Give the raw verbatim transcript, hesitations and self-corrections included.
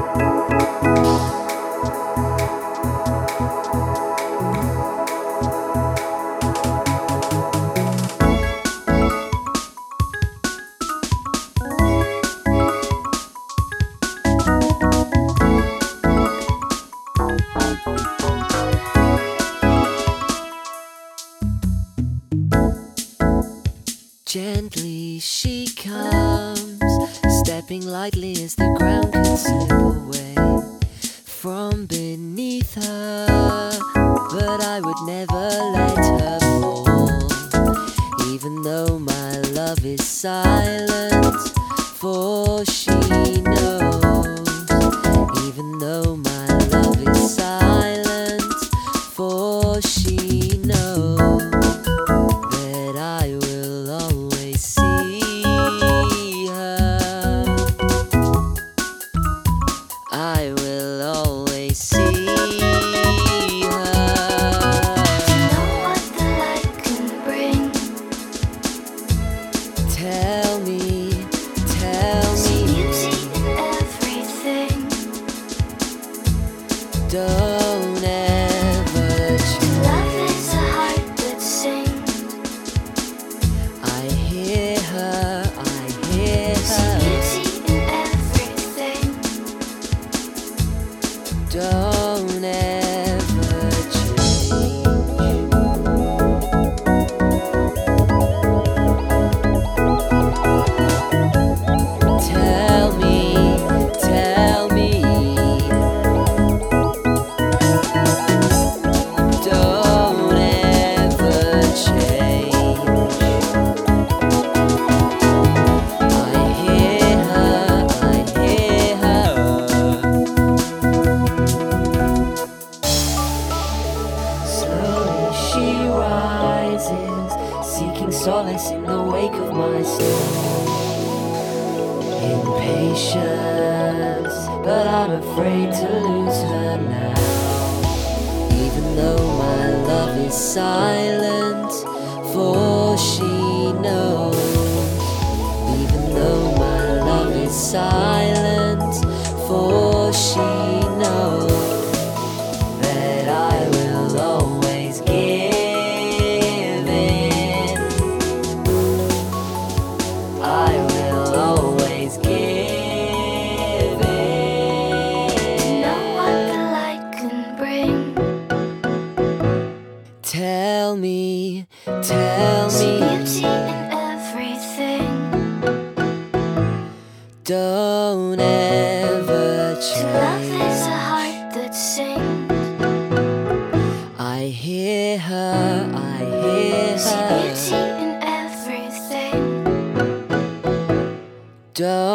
Gently she comes, stepping lightly as the ground can slip away from beneath her. But I would never let her fall, even though my love is silent, for she knows. Even though my love is silent, for she knows that I will always see her. I will always see her. To know what the light can bring. Tell me, tell See me, beauty in everything. don't ever change. Love is a heart that sings. I hear her, I hear See her. beauty in everything. Don't ever change. Tell me, tell me, don't ever change. I hear her, I hear her. Slowly she rises, seeking solace in the wake of my storm. Impatience, but I'm afraid to lose her now. Even though my love is silent, for she knows. Even though my love is silent, for she knows that I will always give in. I will always give in. Know what the light can bring. Tell me, tell See me, beauty in everything. don't ever To love is a change. heart that sings. I hear her, I hear See beauty her. in everything. Don't